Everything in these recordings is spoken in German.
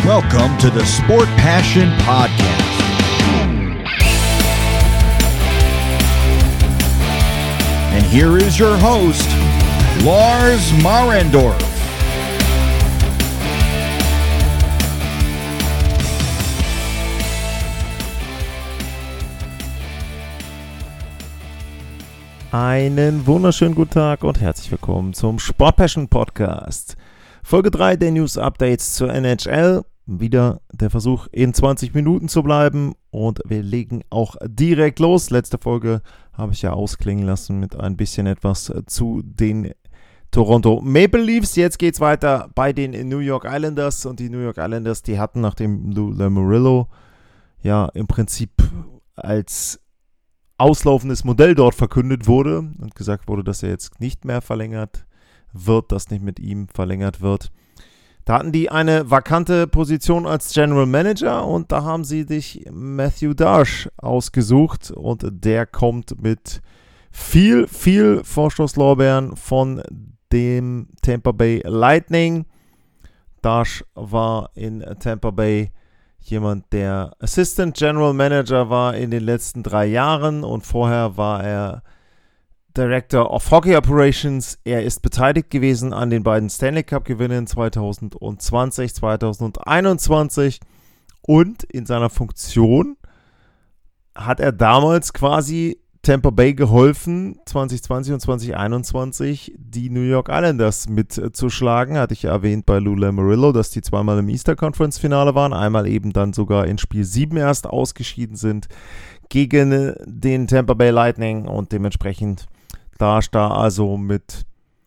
Welcome to the Sport Passion Podcast. And here is your host, Lars Marendorf. Einen wunderschönen guten Tag und herzlich willkommen zum Sport Passion Podcast. Folge 3 der News Updates zur NHL. Wieder der Versuch, in 20 Minuten zu bleiben, und wir legen auch direkt los. Letzte Folge habe ich ja ausklingen lassen mit ein bisschen etwas zu den Toronto Maple Leafs. Jetzt geht es weiter bei den New York Islanders, und die New York Islanders, die hatten, nachdem Lou Lamoriello ja im Prinzip als auslaufendes Modell dort verkündet wurde und gesagt wurde, dass er jetzt nicht mehr verlängert wird, dass nicht mit ihm verlängert wird. Da hatten die eine vakante Position als General Manager, und da haben sie sich Matthew Darche ausgesucht, und der kommt mit viel Vorschusslorbeeren von dem Tampa Bay Lightning. Darche war in Tampa Bay jemand, der Assistant General Manager war in den letzten 3 Jahren, und vorher war er Director of Hockey Operations. Er ist beteiligt gewesen an den beiden Stanley Cup Gewinnen 2020, 2021, und in seiner Funktion hat er damals quasi Tampa Bay geholfen, 2020 und 2021 die New York Islanders mitzuschlagen. Hatte ich ja erwähnt bei Lou Lamoriello, dass die zweimal im Easter Conference Finale waren, einmal eben dann sogar in Spiel 7 erst ausgeschieden sind gegen den Tampa Bay Lightning, und dementsprechend da also mit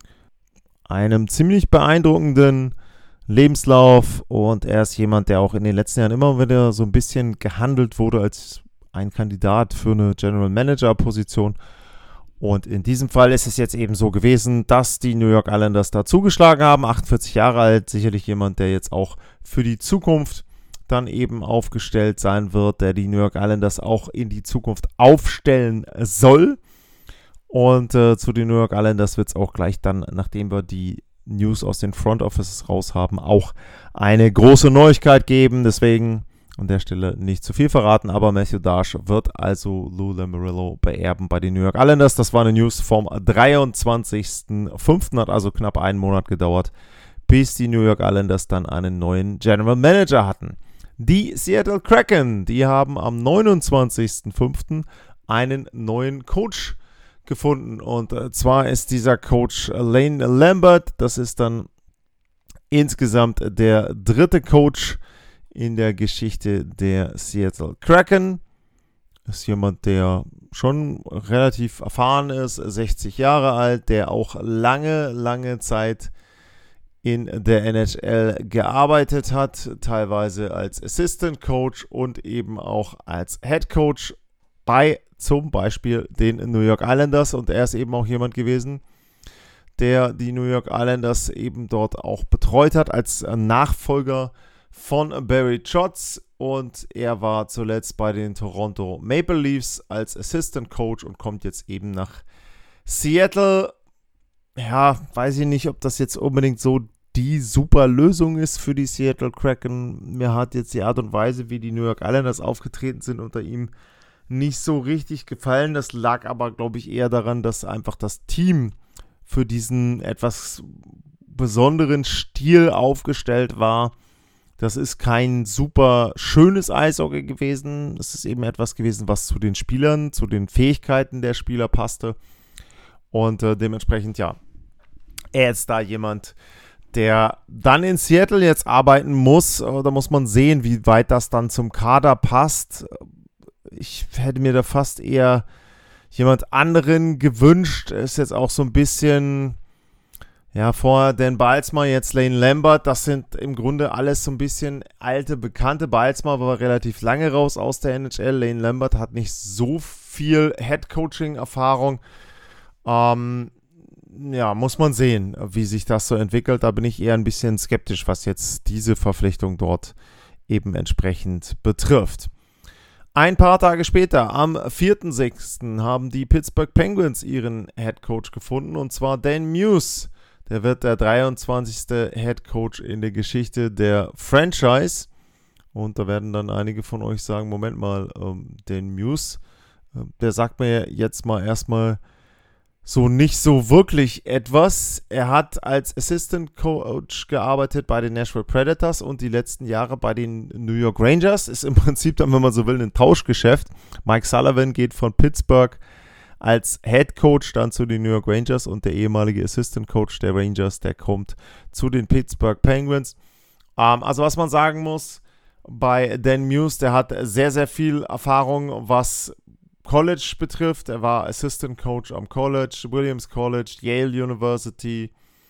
einem ziemlich beeindruckenden Lebenslauf, und er ist jemand, der auch in den letzten Jahren immer wieder so ein bisschen gehandelt wurde als ein Kandidat für eine General Manager Position, und in diesem Fall ist es jetzt eben so gewesen, dass die New York Islanders da zugeschlagen haben. 48 Jahre alt, sicherlich jemand, der jetzt auch für die Zukunft dann eben aufgestellt sein wird, der die New York Islanders auch in die Zukunft aufstellen soll. Und zu den New York Islanders wird es auch gleich dann, nachdem wir die News aus den Front Offices raus haben, auch eine große Neuigkeit geben. Deswegen an der Stelle nicht zu viel verraten, aber Matthew Darche wird also Lou Lamoriello beerben bei den New York Islanders. Das war eine News vom 23.05. Hat also knapp einen Monat gedauert, bis die New York Islanders dann einen neuen General Manager hatten. Die Seattle Kraken, die haben am 29.05. einen neuen Coach gefunden, und zwar ist dieser Coach Lane Lambert. Das ist dann insgesamt der 3. Coach in der Geschichte der Seattle Kraken. Das ist jemand, der schon relativ erfahren ist, 60 Jahre alt, der auch lange Zeit in der NHL gearbeitet hat, teilweise als Assistant Coach und eben auch als Head Coach bei zum Beispiel den New York Islanders, und er ist eben auch jemand gewesen, der die New York Islanders eben dort auch betreut hat als Nachfolger von Barry Trotz, und er war zuletzt bei den Toronto Maple Leafs als Assistant Coach und kommt jetzt eben nach Seattle. Ja, weiß ich nicht, ob das jetzt unbedingt so die super Lösung ist für die Seattle Kraken. Mir hat jetzt die Art und Weise, wie die New York Islanders aufgetreten sind unter ihm, nicht so richtig gefallen. Das lag aber, glaube ich, eher daran, dass einfach das Team für diesen etwas besonderen Stil aufgestellt war. Das ist kein super schönes Eishockey gewesen. Es ist eben etwas gewesen, was zu den Spielern, zu den Fähigkeiten der Spieler passte. Und dementsprechend, ja, er ist da jemand, der dann in Seattle jetzt arbeiten muss. Da muss man sehen, wie weit das dann zum Kader passt. Ich hätte mir da fast eher jemand anderen gewünscht. Ist jetzt auch so ein bisschen, ja, vorher Dan Bylsma, jetzt Lane Lambert. Das sind im Grunde alles so ein bisschen alte Bekannte. Bylsma war relativ lange raus aus der NHL. Lane Lambert hat nicht so viel Head-Coaching-Erfahrung. Ja, muss man sehen, wie sich das so entwickelt. Da bin ich eher ein bisschen skeptisch, was jetzt diese Verpflichtung dort eben entsprechend betrifft. Ein paar Tage später, am 4.6., haben die Pittsburgh Penguins ihren Headcoach gefunden, und zwar Dan Muse. Der wird der 23. Headcoach in der Geschichte der Franchise. Und da werden dann einige von euch sagen, Moment mal, Dan Muse, der sagt mir jetzt mal erstmal so nicht so wirklich etwas. Er hat als Assistant Coach gearbeitet bei den Nashville Predators und die letzten Jahre bei den New York Rangers. Ist im Prinzip dann, wenn man so will, ein Tauschgeschäft. Mike Sullivan geht von Pittsburgh als Head Coach dann zu den New York Rangers und der ehemalige Assistant Coach der Rangers, der kommt zu den Pittsburgh Penguins. Also was man sagen muss bei Dan Muse, der hat sehr, sehr viel Erfahrung, was College betrifft. Er war Assistant Coach am College, Williams College, Yale University.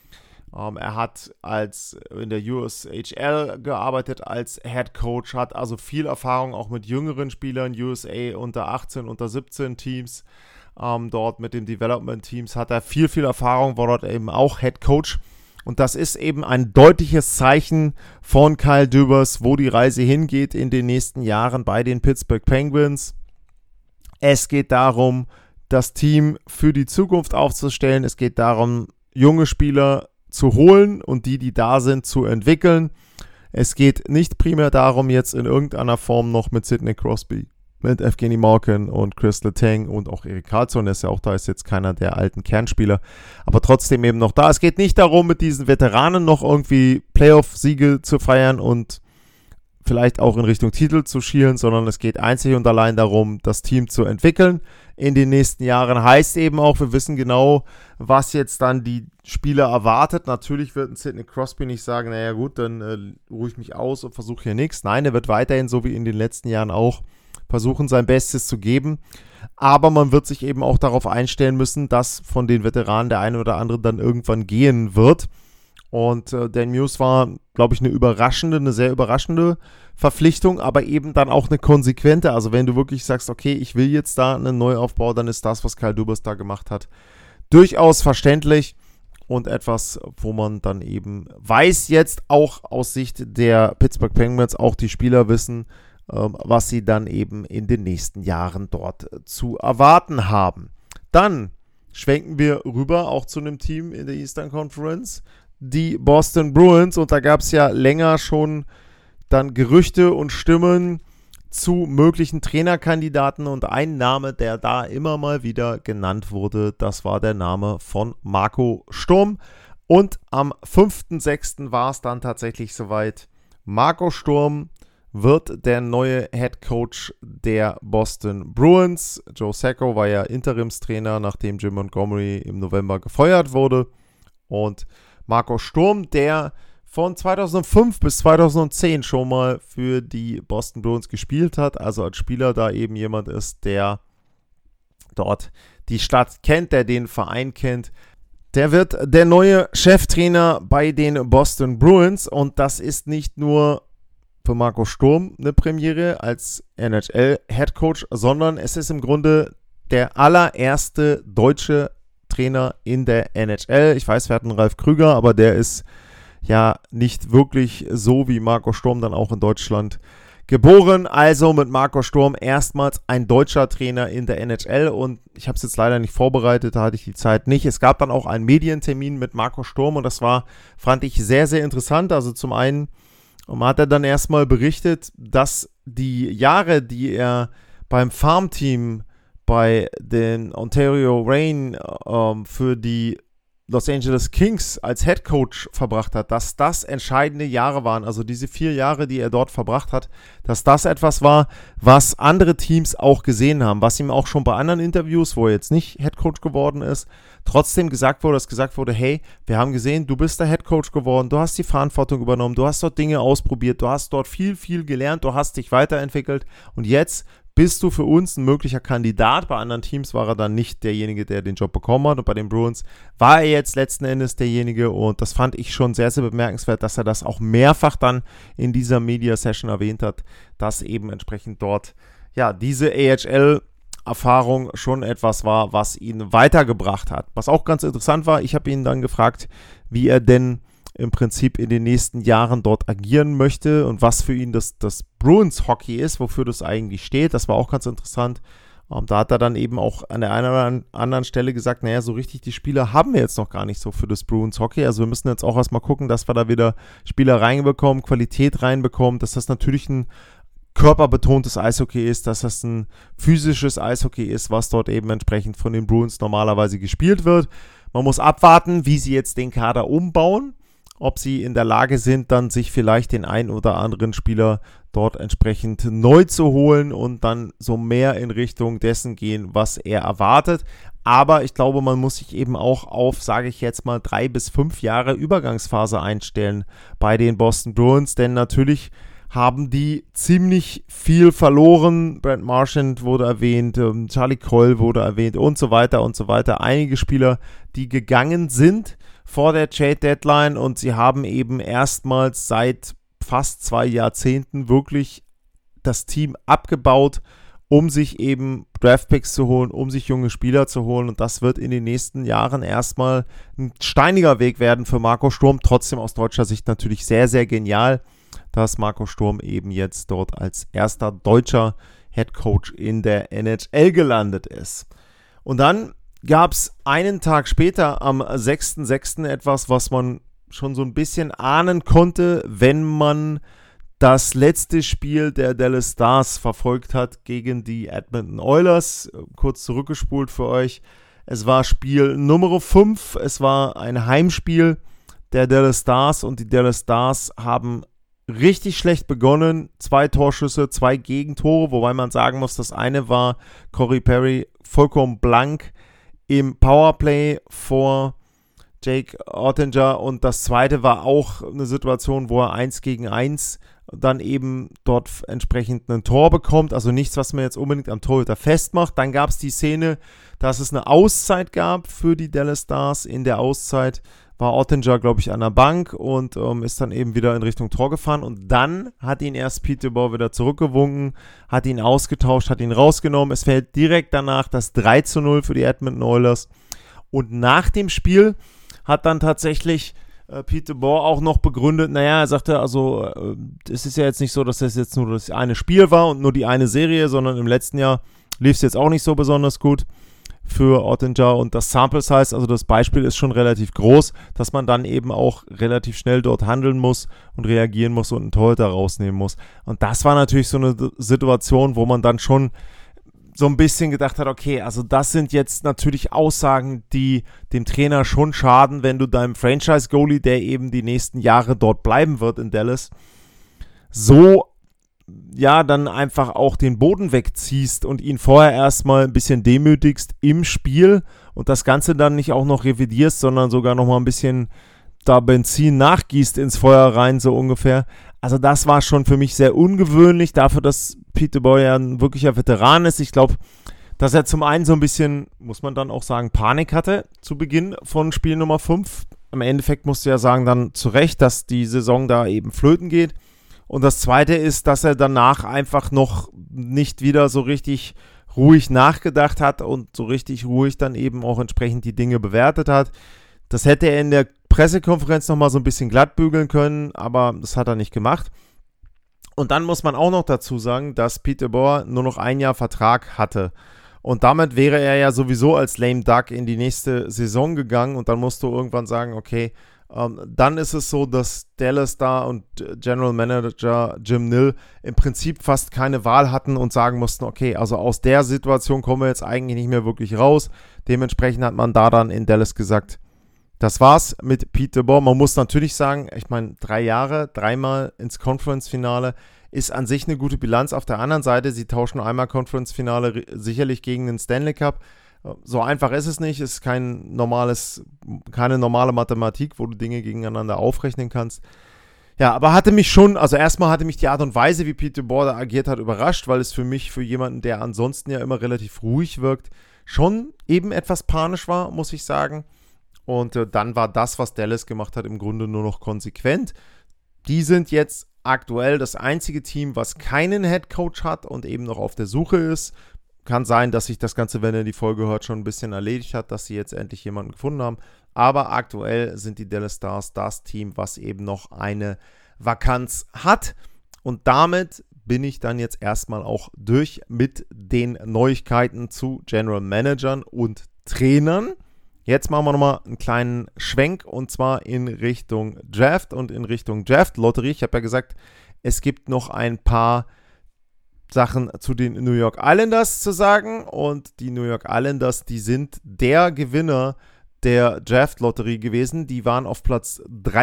Er hat in der USHL gearbeitet als Head Coach, hat also viel Erfahrung auch mit jüngeren Spielern, USA unter 18, unter 17 Teams. Dort mit den Development Teams hat er viel, viel Erfahrung, war dort eben auch Head Coach. Und das ist eben ein deutliches Zeichen von Kyle Dubas, wo die Reise hingeht in den nächsten Jahren bei den Pittsburgh Penguins. Es geht darum, das Team für die Zukunft aufzustellen. Es geht darum, junge Spieler zu holen und die da sind, zu entwickeln. Es geht nicht primär darum, jetzt in irgendeiner Form noch mit Sidney Crosby, mit Evgeny Malkin und Chris Letang und auch Erik Karlsson, der ist ja auch da, ist jetzt keiner der alten Kernspieler, aber trotzdem eben noch da. Es geht nicht darum, mit diesen Veteranen noch irgendwie Playoff-Siege zu feiern und vielleicht auch in Richtung Titel zu schielen, sondern es geht einzig und allein darum, das Team zu entwickeln in den nächsten Jahren. Heißt eben auch, wir wissen genau, was jetzt dann die Spieler erwartet. Natürlich wird ein Sidney Crosby nicht sagen, naja gut, dann ruhe ich mich aus und versuche hier nichts. Nein, er wird weiterhin, so wie in den letzten Jahren auch, versuchen, sein Bestes zu geben. Aber man wird sich eben auch darauf einstellen müssen, dass von den Veteranen der eine oder andere dann irgendwann gehen wird. Und Dan Muse war, glaube ich, eine sehr überraschende Verpflichtung, aber eben dann auch eine konsequente. Also wenn du wirklich sagst, okay, ich will jetzt da einen Neuaufbau, dann ist das, was Kyle Dubas da gemacht hat, durchaus verständlich und etwas, wo man dann eben weiß, jetzt auch aus Sicht der Pittsburgh Penguins, auch die Spieler wissen, was sie dann eben in den nächsten Jahren dort zu erwarten haben. Dann schwenken wir rüber auch zu einem Team in der Eastern Conference, die Boston Bruins, und da gab es ja länger schon dann Gerüchte und Stimmen zu möglichen Trainerkandidaten und ein Name, der da immer mal wieder genannt wurde, das war der Name von Marco Sturm und am 5.6. war es dann tatsächlich soweit. Marco Sturm wird der neue Head Coach der Boston Bruins. Joe Sacco war ja Interimstrainer, nachdem Jim Montgomery im November gefeuert wurde. Und Marco Sturm, der von 2005 bis 2010 schon mal für die Boston Bruins gespielt hat, also als Spieler da eben jemand ist, der dort die Stadt kennt, der den Verein kennt, der wird der neue Cheftrainer bei den Boston Bruins, und das ist nicht nur für Marco Sturm eine Premiere als NHL-Headcoach, sondern es ist im Grunde der allererste deutsche Trainer in der NHL. Ich weiß, wir hatten Ralf Krüger, aber der ist ja nicht wirklich so wie Marco Sturm dann auch in Deutschland geboren. Also mit Marco Sturm erstmals ein deutscher Trainer in der NHL, und ich habe es jetzt leider nicht vorbereitet, da hatte ich die Zeit nicht. Es gab dann auch einen Medientermin mit Marco Sturm und das fand ich sehr, sehr interessant. Also zum einen hat er dann erstmal berichtet, dass die Jahre, die er beim Farmteam bei den Ontario Reign für die Los Angeles Kings als Head Coach verbracht hat, dass das entscheidende Jahre waren, also diese 4 Jahre, die er dort verbracht hat, dass das etwas war, was andere Teams auch gesehen haben, was ihm auch schon bei anderen Interviews, wo er jetzt nicht Head Coach geworden ist, trotzdem gesagt wurde, hey, wir haben gesehen, du bist der Head Coach geworden, du hast die Verantwortung übernommen, du hast dort Dinge ausprobiert, du hast dort viel, viel gelernt, du hast dich weiterentwickelt und jetzt bist du für uns ein möglicher Kandidat. Bei anderen Teams war er dann nicht derjenige, der den Job bekommen hat. Und bei den Bruins war er jetzt letzten Endes derjenige. Und das fand ich schon sehr, sehr bemerkenswert, dass er das auch mehrfach dann in dieser Media-Session erwähnt hat, dass eben entsprechend dort ja diese AHL-Erfahrung schon etwas war, was ihn weitergebracht hat. Was auch ganz interessant war, ich habe ihn dann gefragt, wie er denn im Prinzip in den nächsten Jahren dort agieren möchte und was für ihn das Bruins-Hockey ist, wofür das eigentlich steht. Das war auch ganz interessant. Da hat er dann eben auch an der einen oder anderen Stelle gesagt, naja, so richtig die Spieler haben wir jetzt noch gar nicht so für das Bruins Hockey. Also wir müssen jetzt auch erstmal gucken, dass wir da wieder Spieler reinbekommen, Qualität reinbekommen, dass das natürlich ein körperbetontes Eishockey ist, dass das ein physisches Eishockey ist, was dort eben entsprechend von den Bruins normalerweise gespielt wird. Man muss abwarten, wie sie jetzt den Kader umbauen, ob sie in der Lage sind, dann sich vielleicht den einen oder anderen Spieler dort entsprechend neu zu holen und dann so mehr in Richtung dessen gehen, was er erwartet. Aber ich glaube, man muss sich eben auch auf, sage ich jetzt mal, 3 bis 5 Jahre Übergangsphase einstellen bei den Boston Bruins, denn natürlich haben die ziemlich viel verloren. Brent Marchand wurde erwähnt, Charlie Coyle wurde erwähnt und so weiter und so weiter. Einige Spieler, die gegangen sind vor der Trade-Deadline und sie haben eben erstmals seit fast 2 Jahrzehnten wirklich das Team abgebaut, um sich eben Draftpicks zu holen, um sich junge Spieler zu holen, und das wird in den nächsten Jahren erstmal ein steiniger Weg werden für Marco Sturm. Trotzdem aus deutscher Sicht natürlich sehr, sehr genial, dass Marco Sturm eben jetzt dort als erster deutscher Headcoach in der NHL gelandet ist. Und dann gab es einen Tag später, am 6.6. etwas, was man schon so ein bisschen ahnen konnte, wenn man das letzte Spiel der Dallas Stars verfolgt hat gegen die Edmonton Oilers. Kurz zurückgespult für euch. Es war Spiel Nummer 5, es war ein Heimspiel der Dallas Stars und die Dallas Stars haben richtig schlecht begonnen. 2 Torschüsse, 2 Gegentore, wobei man sagen muss, das eine war Corey Perry vollkommen blank im Powerplay vor Jake Oettinger und das zweite war auch eine Situation, wo er 1 gegen 1 dann eben dort entsprechend ein Tor bekommt, also nichts, was man jetzt unbedingt am Torhüter festmacht. Dann gab es die Szene, dass es eine Auszeit gab für die Dallas Stars. In der Auszeit war Oettinger, glaube ich, an der Bank und ist dann eben wieder in Richtung Tor gefahren und dann hat ihn erst Pete DeBoer wieder zurückgewunken, hat ihn ausgetauscht, hat ihn rausgenommen. Es fällt direkt danach das 3:0 für die Edmonton Oilers und nach dem Spiel hat dann tatsächlich Pete DeBoer auch noch begründet, naja, er sagte, also es ist ja jetzt nicht so, dass das jetzt nur das eine Spiel war und nur die eine Serie, sondern im letzten Jahr lief es jetzt auch nicht so besonders gut für Oettinger und das Sample Size, also das Beispiel ist schon relativ groß, dass man dann eben auch relativ schnell dort handeln muss und reagieren muss und einen Torhüter rausnehmen muss. Und das war natürlich so eine Situation, wo man dann schon so ein bisschen gedacht hat, okay, also das sind jetzt natürlich Aussagen, die dem Trainer schon schaden, wenn du deinem Franchise-Goalie, der eben die nächsten Jahre dort bleiben wird in Dallas, so ja dann einfach auch den Boden wegziehst und ihn vorher erstmal ein bisschen demütigst im Spiel und das Ganze dann nicht auch noch revidierst, sondern sogar nochmal ein bisschen da Benzin nachgießt ins Feuer rein, so ungefähr. Also das war schon für mich sehr ungewöhnlich, dafür, dass Pete DeBoer ja ein wirklicher Veteran ist. Ich glaube, dass er zum einen so ein bisschen, muss man dann auch sagen, Panik hatte zu Beginn von Spiel Nummer 5. Im Endeffekt musst du ja sagen, dann zu Recht, dass die Saison da eben flöten geht. Und das Zweite ist, dass er danach einfach noch nicht wieder so richtig ruhig nachgedacht hat und so richtig ruhig dann eben auch entsprechend die Dinge bewertet hat. Das hätte er in der Pressekonferenz nochmal so ein bisschen glatt bügeln können, aber das hat er nicht gemacht. Und dann muss man auch noch dazu sagen, dass Pete DeBoer nur noch 1 Jahr Vertrag hatte. Und damit wäre er ja sowieso als lame duck in die nächste Saison gegangen und dann musst du irgendwann sagen, okay, dann ist es so, dass Dallas da und General Manager Jim Nill im Prinzip fast keine Wahl hatten und sagen mussten, okay, also aus der Situation kommen wir jetzt eigentlich nicht mehr wirklich raus. Dementsprechend hat man da dann in Dallas gesagt, das war's mit Pete DeBoer. Man muss natürlich sagen, ich meine, 3 Jahre, 3-mal ins Conference-Finale ist an sich eine gute Bilanz. Auf der anderen Seite, sie tauschen einmal Conference-Finale sicherlich gegen den Stanley Cup. So einfach ist es nicht, ist keine normale Mathematik, wo du Dinge gegeneinander aufrechnen kannst. Ja, aber hatte mich schon, also erstmal hatte mich die Art und Weise, wie Pete DeBoer da agiert hat, überrascht, weil es für mich, für jemanden, der ansonsten ja immer relativ ruhig wirkt, schon eben etwas panisch war, muss ich sagen. Und dann war das, was Dallas gemacht hat, im Grunde nur noch konsequent. Die sind jetzt aktuell das einzige Team, was keinen Headcoach hat und eben noch auf der Suche ist. Kann sein, dass sich das Ganze, wenn ihr die Folge hört, schon ein bisschen erledigt hat, dass sie jetzt endlich jemanden gefunden haben. Aber aktuell sind die Dallas Stars das Team, was eben noch eine Vakanz hat. Und damit bin ich dann jetzt erstmal auch durch mit den Neuigkeiten zu General Managern und Trainern. Jetzt machen wir nochmal einen kleinen Schwenk und zwar in Richtung Draft und in Richtung Draft-Lotterie. Ich habe ja gesagt, es gibt noch ein paar Sachen zu den New York Islanders zu sagen und die New York Islanders, die sind der Gewinner der Draft-Lotterie gewesen. Die waren auf Platz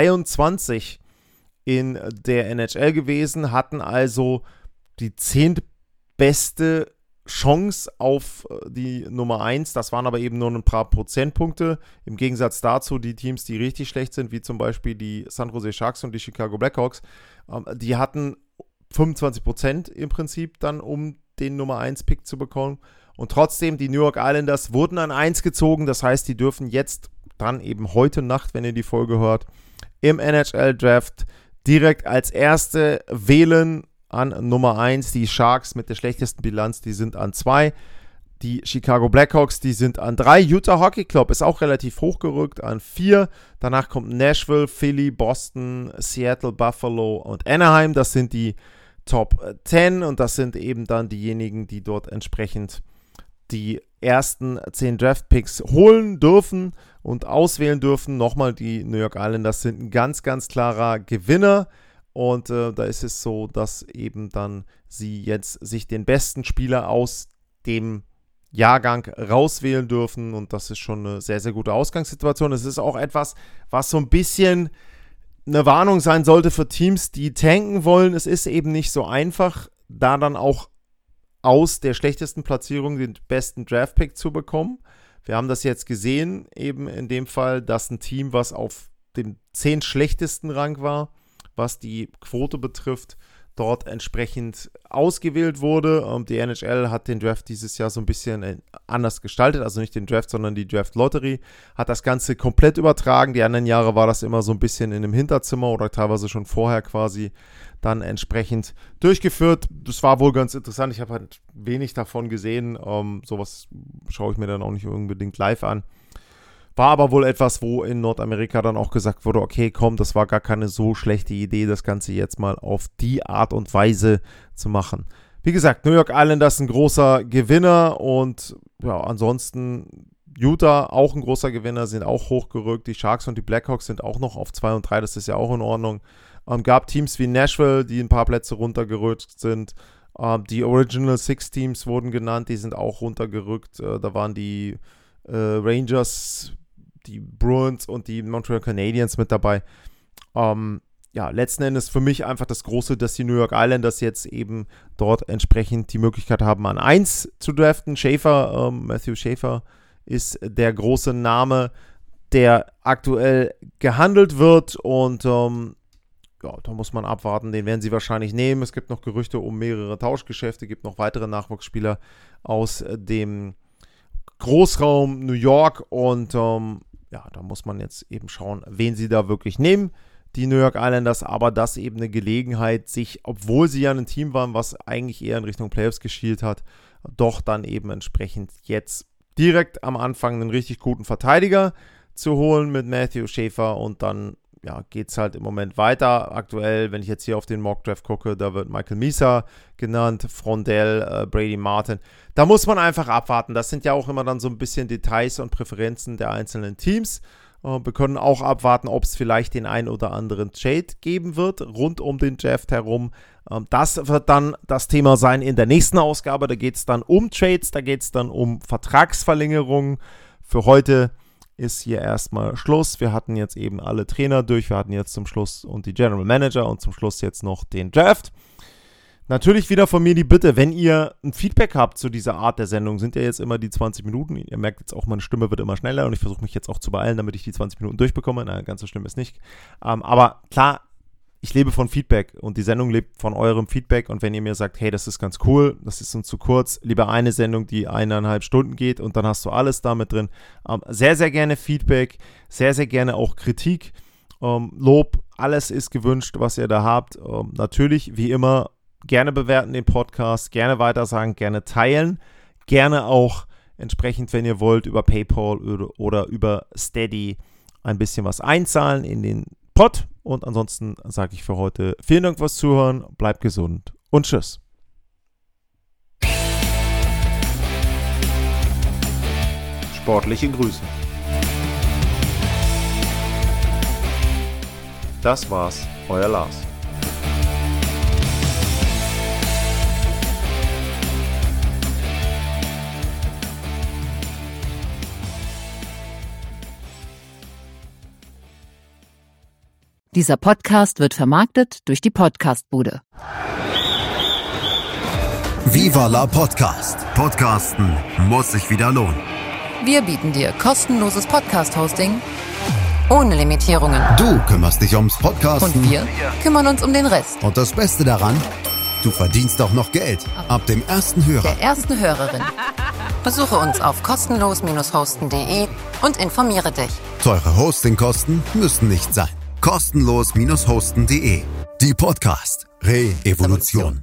23 in der NHL gewesen, hatten also die 10. beste Chance auf die Nummer 1. Das waren aber eben nur ein paar Prozentpunkte. Im Gegensatz dazu die Teams, die richtig schlecht sind, wie zum Beispiel die San Jose Sharks und die Chicago Blackhawks, die hatten 25% im Prinzip dann, um den Nummer 1 Pick zu bekommen. Und trotzdem, die New York Islanders wurden an 1 gezogen. Das heißt, die dürfen jetzt dann eben heute Nacht, wenn ihr die Folge hört, im NHL-Draft direkt als Erste wählen an Nummer 1. Die Sharks mit der schlechtesten Bilanz, die sind an 2. Die Chicago Blackhawks, die sind an 3. Utah Hockey Club ist auch relativ hochgerückt an 4. Danach kommt Nashville, Philly, Boston, Seattle, Buffalo und Anaheim. Das sind die Top 10 und das sind eben dann diejenigen, die dort entsprechend die ersten 10 Draft-Picks holen dürfen und auswählen dürfen. Nochmal, die New York Islanders sind ein ganz, ganz klarer Gewinner. Und da ist es so, dass eben dann sie jetzt sich den besten Spieler aus dem Jahrgang rauswählen dürfen. Und das ist schon eine sehr, sehr gute Ausgangssituation. Es ist auch etwas, was so ein bisschen eine Warnung sein sollte für Teams, die tanken wollen. Es ist eben nicht so einfach, da dann auch aus der schlechtesten Platzierung den besten Draft-Pick zu bekommen. Wir haben das jetzt gesehen, eben in dem Fall, dass ein Team, was auf dem 10 schlechtesten Rang war, was die Quote betrifft, dort entsprechend ausgewählt wurde. Die NHL hat den Draft dieses Jahr so ein bisschen anders gestaltet, also nicht den Draft, sondern die Draft-Lotterie, hat das Ganze komplett übertragen. Die anderen Jahre war das immer so ein bisschen in einem Hinterzimmer oder teilweise schon vorher quasi dann entsprechend durchgeführt. Das war wohl ganz interessant. Ich habe halt wenig davon gesehen. Sowas schaue ich mir dann auch nicht unbedingt live an. War aber wohl etwas, wo in Nordamerika dann auch gesagt wurde, okay, komm, das war gar keine so schlechte Idee, das Ganze jetzt mal auf die Art und Weise zu machen. Wie gesagt, New York Islanders ein großer Gewinner und ja, ansonsten Utah auch ein großer Gewinner, sind auch hochgerückt. Die Sharks und die Blackhawks sind auch noch auf 2 und 3, das ist ja auch in Ordnung. Gab Teams wie Nashville, die ein paar Plätze runtergerückt sind. Die Original Six Teams wurden genannt, die sind auch runtergerückt. Da waren die Rangers, die Bruins und die Montreal Canadiens mit dabei. Letzten Endes für mich einfach das Große, dass die New York Islanders jetzt eben dort entsprechend die Möglichkeit haben, an 1 zu draften. Matthew Schaefer ist der große Name, der aktuell gehandelt wird und da muss man abwarten, den werden sie wahrscheinlich nehmen. Es gibt noch Gerüchte um mehrere Tauschgeschäfte, gibt noch weitere Nachwuchsspieler aus dem Großraum New York und da muss man jetzt eben schauen, wen sie da wirklich nehmen, die New York Islanders, aber das eben eine Gelegenheit, sich, obwohl sie ja ein Team waren, was eigentlich eher in Richtung Playoffs geschielt hat, doch dann eben entsprechend jetzt direkt am Anfang einen richtig guten Verteidiger zu holen mit Matthew Schaefer und dann geht es halt im Moment weiter. Aktuell, wenn ich jetzt hier auf den Mock-Draft gucke, da wird Michael Misa genannt, Frondell, Brady Martin. Da muss man einfach abwarten. Das sind ja auch immer dann so ein bisschen Details und Präferenzen der einzelnen Teams. Wir können auch abwarten, ob es vielleicht den einen oder anderen Trade geben wird, rund um den Draft herum. Das wird dann das Thema sein in der nächsten Ausgabe. Da geht es dann um Trades, da geht es dann um Vertragsverlängerungen. Für heute ist hier erstmal Schluss. Wir hatten jetzt eben alle Trainer durch. Wir hatten jetzt zum Schluss und die General Manager und zum Schluss jetzt noch den Draft. Natürlich wieder von mir die Bitte, wenn ihr ein Feedback habt zu dieser Art der Sendung, sind ja jetzt immer die 20 Minuten. Ihr merkt jetzt auch, meine Stimme wird immer schneller und ich versuche mich jetzt auch zu beeilen, damit ich die 20 Minuten durchbekomme. Na, ganz so schlimm ist nicht. Aber klar, ich lebe von Feedback und die Sendung lebt von eurem Feedback und wenn ihr mir sagt, hey, das ist ganz cool, das ist uns zu kurz, lieber eine Sendung, die 1,5 Stunden geht und dann hast du alles damit drin. Sehr, sehr gerne Feedback, sehr, sehr gerne auch Kritik, Lob, alles ist gewünscht, was ihr da habt. Natürlich, wie immer, gerne bewerten den Podcast, gerne weitersagen, gerne teilen, gerne auch entsprechend, wenn ihr wollt, über PayPal oder über Steady ein bisschen was einzahlen in den Pod. Und ansonsten sage ich für heute vielen Dank fürs Zuhören, bleibt gesund und tschüss. Sportliche Grüße. Das war's, euer Lars. Dieser Podcast wird vermarktet durch die Podcastbude. Viva la Podcast. Podcasten muss sich wieder lohnen. Wir bieten dir kostenloses Podcast-Hosting ohne Limitierungen. Du kümmerst dich ums Podcasten. Und wir kümmern uns um den Rest. Und das Beste daran, du verdienst auch noch Geld. Ab dem ersten Hörer. Der ersten Hörerin. Besuche uns auf kostenlos-hosten.de und informiere dich. Teure Hostingkosten müssen nicht sein. Kostenlos-hosten.de. Die Podcast Re-Evolution.